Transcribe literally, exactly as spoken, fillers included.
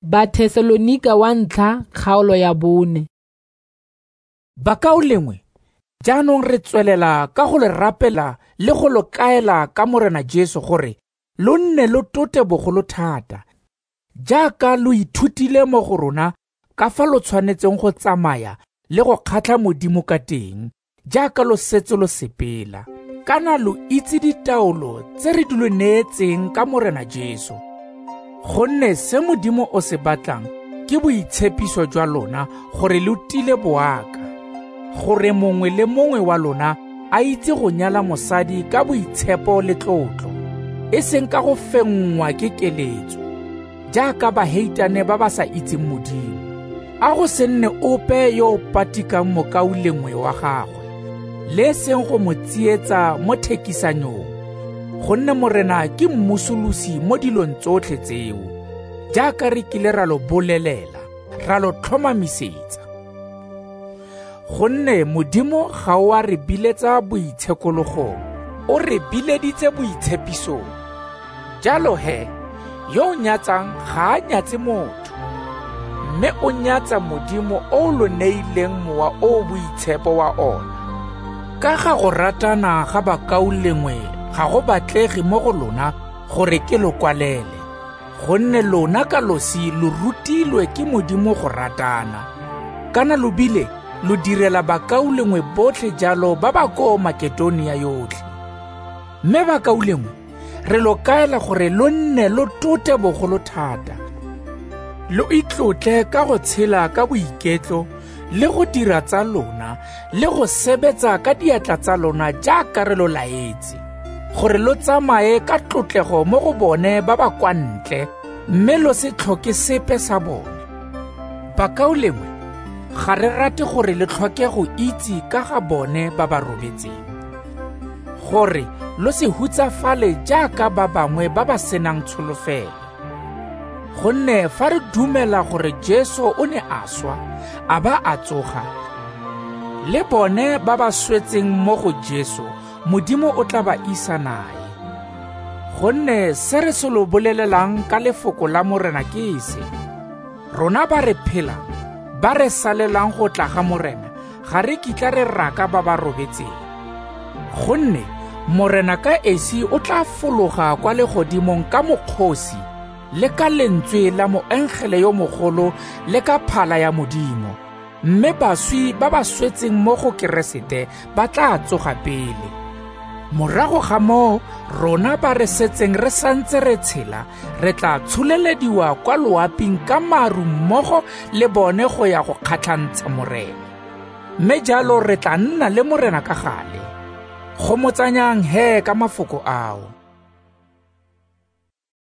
Bathesalonika wa ntlha kgaolo ya bone. Bakao lengwe, jaanong re tswelela ka go le rapela le go lo kaela ka Morena Jesu gore lo nne lo tote bogolo thata, jaaka lo ithutile mo go rona ka fa lo tshwanetseng go tsamaya le go kgatlha Modimo ka teng, jaaka lo setse lo sepela, kana lo itse ditaolo tse re di lo neetseng ka Morena Jesu. Gonne se Modimo o se batlang ke boitshepiso jwa lona gore lo tile boaka, gore mongwe le mongwe wa lona a itse go nyala mosadi ka boitshepo le tlotlo, e seng ka go fengwa ke keletso, jaaka baheitane ba ba sa itseng Modimo. A go se nne ope yo o patikang mokau lengwe wa gagwe, le seng go mo tsietsa mo thekisanyong, gonne Morena ke mmusolosi mo dilong tsotlhe tseo, jaaka re kile ra lo bolelela, ra lo tlhomamisetsa. Gonne Modimo ga o a re biletsa boitshekologong, o re bileditse boitshepisong. Jalo he, yo o nyatsang ga a nyatse motho, mme o nyatsa Modimo o lo neileng mowa o boitshepo wa ona. Ka ga go ratana ga bakao lengwe ga go batlege mo go lona gore ke lo kwalele, gonne lona ka losi lo rutilwe ke Modimo go ratana, kana lo bile lo direla bakao lengwe botlhe jalo ba ba ko Makedonia yotlhe. Mme bakao lengwe re lo kaela gore lo nne lo tote bogolo thata, lo itlotle ka go tshela ka boiketlo le go dira tsa lona le go sebetsa ka diatla tsa lona jaaka re lo laetse, gore lo tsamaye ka tlotlego mo go bone ba ba kwa ntle, mme lo se tlhoke sepe sa bone. Bakao lengwe ga re rate gore le tlhoke go itse ka ga bone ba ba robetseng, gore lo se hutsafale jaaka ba bangwe ba ba senang tsholofelo. Gonne fa re dumela gore Jesu o ne a swa, a ba a tsoga, le bone ba ba swetseng mo go Jesu, Modimo o tla ba isa nae. Gonne se re se lo bolelelang ka lefoko la Morena ke se, rona ba re phela, ba re salelang go tla ga Morena, ga re kitla re raka ba ba robetseng. Gonne Morena ka esi o tla fologa kwa legodimong ka mokgosi le ka lentswe la moengele yo mogolo le ka phala ya Modimo, mme baswi ba ba swetseng mo go Keresete ba tla tsoga pele. Morago ga moo, rona ba re setseng re santse re tshela, re tla tsholelediwa kwa loaping ka maru mmogo le bone go ya go kgatlhantsha Morena. Mme jalo re tla nna le Morena ka gale. Go motsanyang he ka mafoko ao.